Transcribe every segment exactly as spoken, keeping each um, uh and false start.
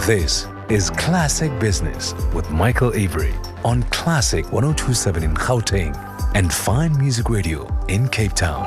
This is Classic Business with Michael Avery on Classic one oh two point seven in Gauteng and Fine Music Radio in Cape Town.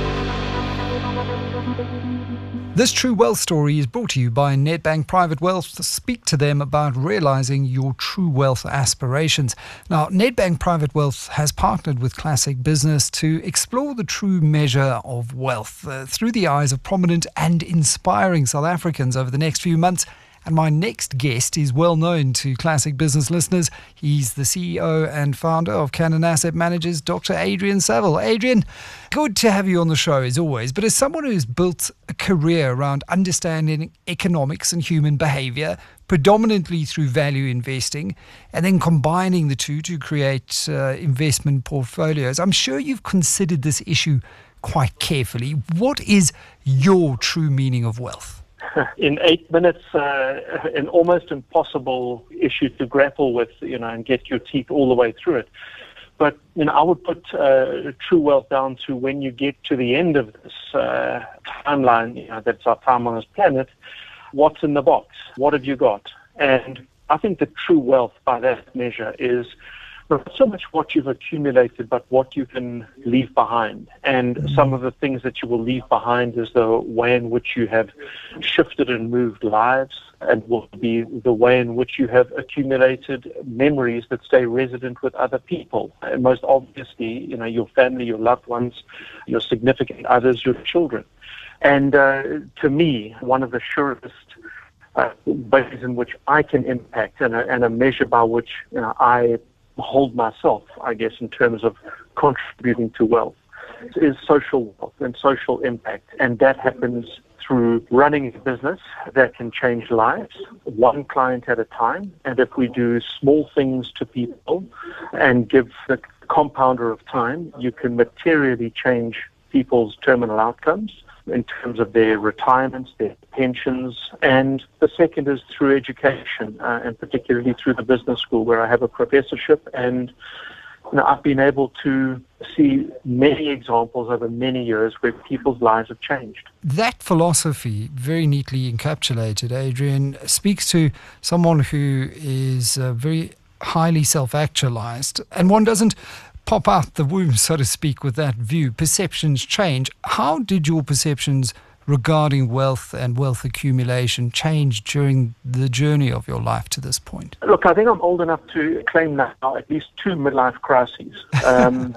This True Wealth story is brought to you by Nedbank Private Wealth. Speak to them about realising your true wealth aspirations. Now, Nedbank Private Wealth has partnered with Classic Business to explore the true measure of wealth uh, through the eyes of prominent and inspiring South Africans over the next few months. And my next guest is well known to Classic Business listeners. He's the C E O and founder of Cannon Asset Managers, Doctor Adrian Saville. Adrian, good to have you on the show as always, but as someone who's built a career around understanding economics and human behaviour, predominantly through value investing, and then combining the two to create uh, investment portfolios, I'm sure you've considered this issue quite carefully. What is your true meaning of wealth? In eight minutes, uh, an almost impossible issue to grapple with, you know, and get your teeth all the way through it. But, you know, I would put uh, true wealth down to when you get to the end of this uh, timeline, you know, that's our time on this planet, what's in the box? What have you got? And I think the true wealth by that measure is not so much what you've accumulated, but what you can leave behind. And mm-hmm. some of the things that you will leave behind is the way in which you have shifted and moved lives, and will be the way in which you have accumulated memories that stay resident with other people. And most obviously, you know, your family, your loved ones, your significant others, your children. And uh, to me, one of the surest uh, ways in which I can impact, and a, and a measure by which, you know, I hold myself, I guess, in terms of contributing to wealth, is social wealth and social impact. And that happens through running a business that can change lives, one client at a time. And if we do small things to people and give the compounder of time, you can materially change people's terminal outcomes in terms of their retirements, their pensions. And the second is through education, uh, and particularly through the business school, where I have a professorship. And you know, I've been able to see many examples over many years where people's lives have changed. That philosophy, very neatly encapsulated, Adrian, speaks to someone who is uh, very highly self-actualized, and one doesn't pop out the womb, so to speak, with that view. Perceptions change. How did your perceptions regarding wealth and wealth accumulation change during the journey of your life to this point? Look, I think I'm old enough to claim now at least two midlife crises. Um,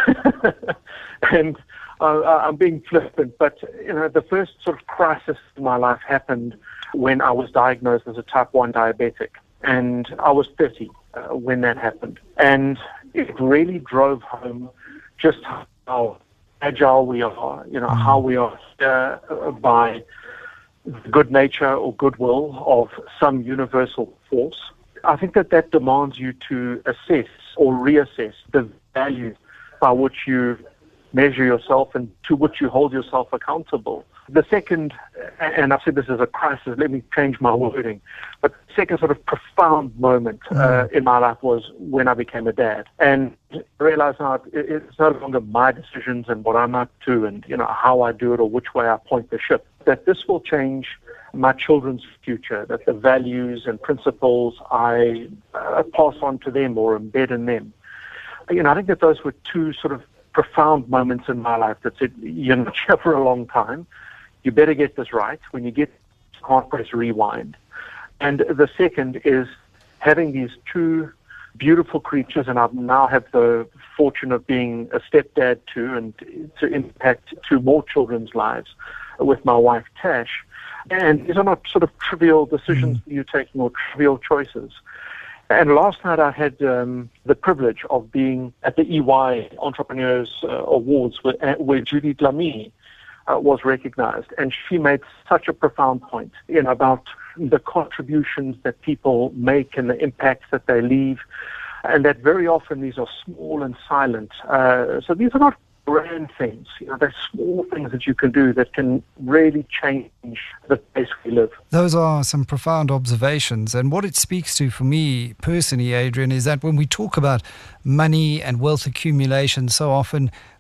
and uh, I'm being flippant, but you know, the first sort of crisis in my life happened when I was diagnosed as a type one diabetic. And I was thirty uh, when that happened. And it really drove home just how agile we are, you know, how we are uh, by the good nature or goodwill of some universal force. I think that that demands you to assess or reassess the value by which you measure yourself and to which you hold yourself accountable. The second, and I've said this as a crisis, let me change my wording, but the second sort of profound moment uh, in my life was when I became a dad. And I realized now it's no longer my decisions and what I'm up to and, you know, how I do it or which way I point the ship, that this will change my children's future, that the values and principles I uh, pass on to them or embed in them. You know, I think that those were two sort of profound moments in my life that said, you're not here for a long time. You better get this right. When you get, can't press rewind. And the second is having these two beautiful creatures, and I now have the fortune of being a stepdad too, and to impact two more children's lives with my wife Tash. And these are not sort of trivial decisions that you're taking or trivial choices. And last night I had um, the privilege of being at the E Y Entrepreneurs uh, Awards where, where Judy Dlamini uh, was recognized. And she made such a profound point, you know, about the contributions that people make and the impacts that they leave. And that very often these are small and silent. Uh, so these are not grand things. You know, they're small things that you can do that can really change the place we live. Those are some profound observations. And what it speaks to for me personally, Adrian, is that when we talk about money and wealth accumulation, so often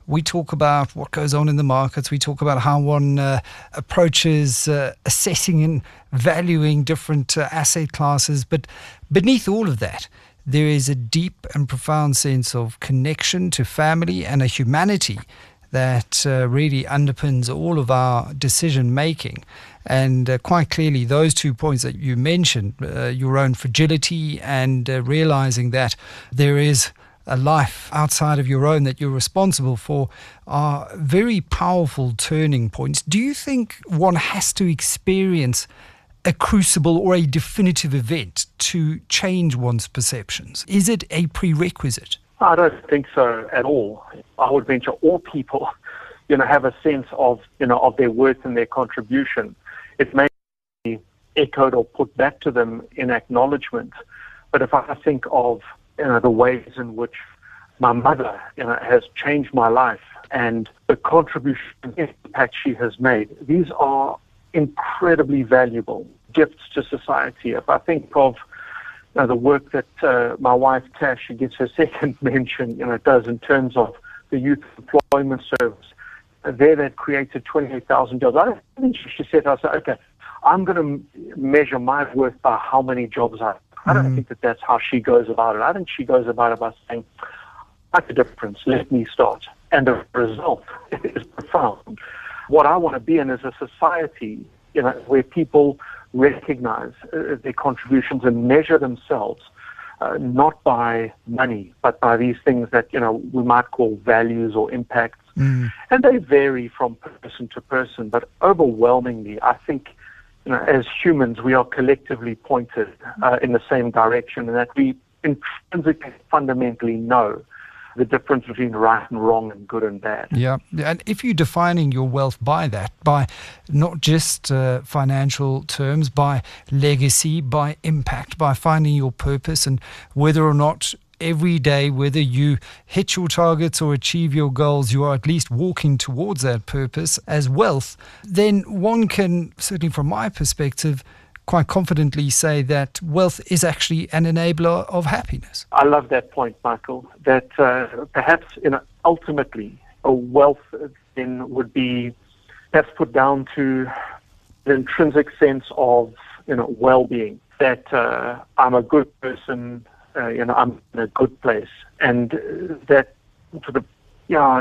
we talk about what goes on in the markets. We talk about how one uh, approaches uh, assessing and valuing different uh, asset classes. But beneath all of that, there is a deep and profound sense of connection to family and a humanity that uh, really underpins all of our decision making. And uh, quite clearly, those two points that you mentioned, uh, your own fragility and uh, realizing that there is a life outside of your own that you're responsible for, are very powerful turning points. Do you think one has to experience a crucible or a definitive event to change one's perceptions? Is it a prerequisite? I don't think so at all. I would venture all people, you know, have a sense of, you know, of their worth and their contribution. It may be echoed or put back to them in acknowledgement. But if I think of, you know, the ways in which my mother, you know, has changed my life and the contribution and impact she has made, these are incredibly valuable gifts to society. If I think of, you know, the work that uh, my wife Tash, she gets her second mention, you know, does in terms of the Youth Employment Service. There that created twenty-eight thousand jobs. I don't think she said, I said, okay, I'm going to measure my worth by how many jobs I have. I don't mm. think that that's how she goes about it. I think she goes about it by saying, make a difference, let me start. And the result is profound. What I want to be in is a society, you know, where people recognize uh, their contributions and measure themselves uh, not by money, but by these things that, you know, we might call values or impacts. Mm. And they vary from person to person, but overwhelmingly, I think, you know, as humans, we are collectively pointed uh, in the same direction, and that we intrinsically, fundamentally know the difference between right and wrong and good and bad. Yeah, and if you're defining your wealth by that, by not just uh, financial terms, by legacy, by impact, by finding your purpose, and whether or not every day, whether you hit your targets or achieve your goals, you are at least walking towards that purpose as wealth, then one can, certainly from my perspective, quite confidently say that wealth is actually an enabler of happiness. I love that point, Michael, that uh, perhaps, you know, ultimately a wealth then would be perhaps put down to the intrinsic sense of, you know, well-being, that uh, I'm a good person, uh, you know, I'm in a good place, and uh, that sort of, yeah,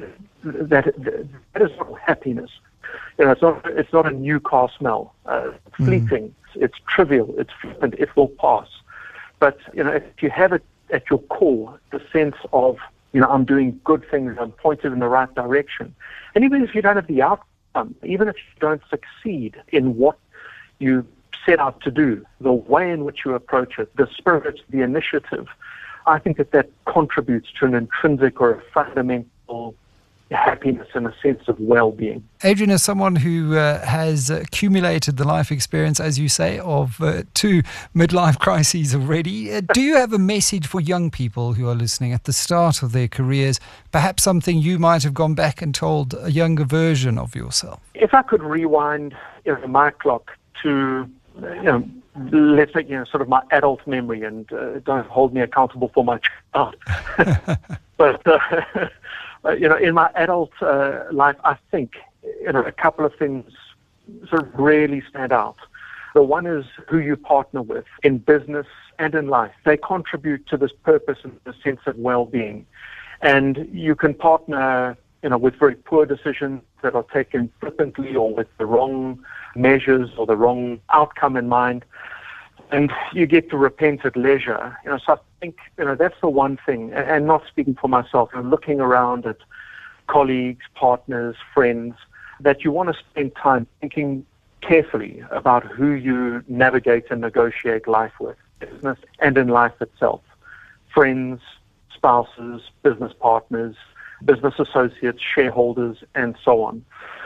that, that is not happiness. You know, it's not, it's not a new car smell. Uh, it's fleeting. Mm. It's trivial. It's flippant. It will pass. But, you know, if you have it at your core, the sense of, you know, I'm doing good things, I'm pointed in the right direction. And even if you don't have the outcome, even if you don't succeed in what you set out to do, the way in which you approach it, the spirit, the initiative, I think that that contributes to an intrinsic or a fundamental happiness and a sense of well-being. Adrian, as someone who uh, has accumulated the life experience, as you say, of uh, two midlife crises already, uh, do you have a message for young people who are listening at the start of their careers, perhaps something you might have gone back and told a younger version of yourself? If I could rewind, you know, my clock to, you know, let's say, you know, sort of my adult memory, and uh, don't hold me accountable for my child. but uh, Uh, you know, in my adult uh, life, I think, you know, a couple of things sort of really stand out. The one is who you partner with in business and in life. They contribute to this purpose and the sense of well-being. And you can partner, you know, with very poor decisions that are taken flippantly or with the wrong measures or the wrong outcome in mind. And you get to repent at leisure. You know, so I think, you know, that's the one thing. And, and not speaking for myself, I'm looking around at colleagues, partners, friends, that you want to spend time thinking carefully about who you navigate and negotiate life with, business and in life itself. Friends, spouses, business partners, business associates, shareholders, and so on.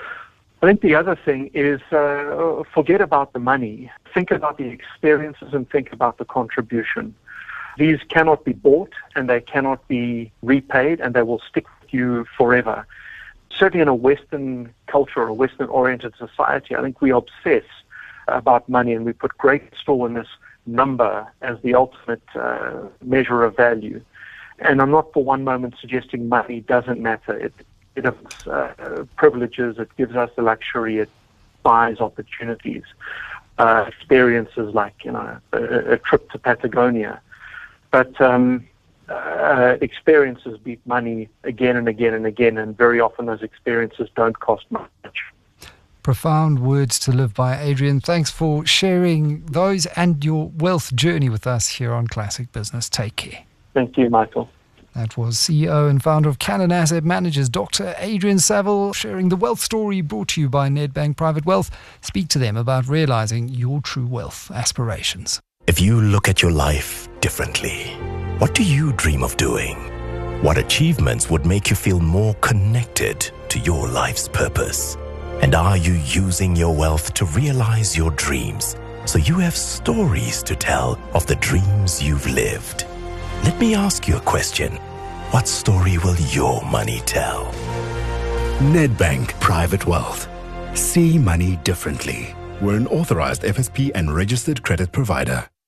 I think the other thing is uh, forget about the money. Think about the experiences and think about the contribution. These cannot be bought and they cannot be repaid, and they will stick with you forever. Certainly in a Western culture or a Western-oriented society, I think we obsess about money and we put great store in this number as the ultimate uh, measure of value. And I'm not for one moment suggesting money doesn't matter. It, it gives uh, privileges, it gives us the luxury, it buys opportunities, uh, experiences like, you know, a, a trip to Patagonia. But um, uh, experiences beat money again and again and again, and very often those experiences don't cost much. Profound words to live by, Adrian. Thanks for sharing those and your wealth journey with us here on Classic Business. Take care. Thank you, Michael. That was C E O and founder of Cannon Asset Managers, Doctor Adrian Saville, sharing the wealth story brought to you by Nedbank Private Wealth. Speak to them about realizing your true wealth aspirations. If you look at your life differently, what do you dream of doing? What achievements would make you feel more connected to your life's purpose? And are you using your wealth to realize your dreams so you have stories to tell of the dreams you've lived? Let me ask you a question. What story will your money tell? Nedbank Private Wealth. See money differently. We're an authorized F S P and registered credit provider.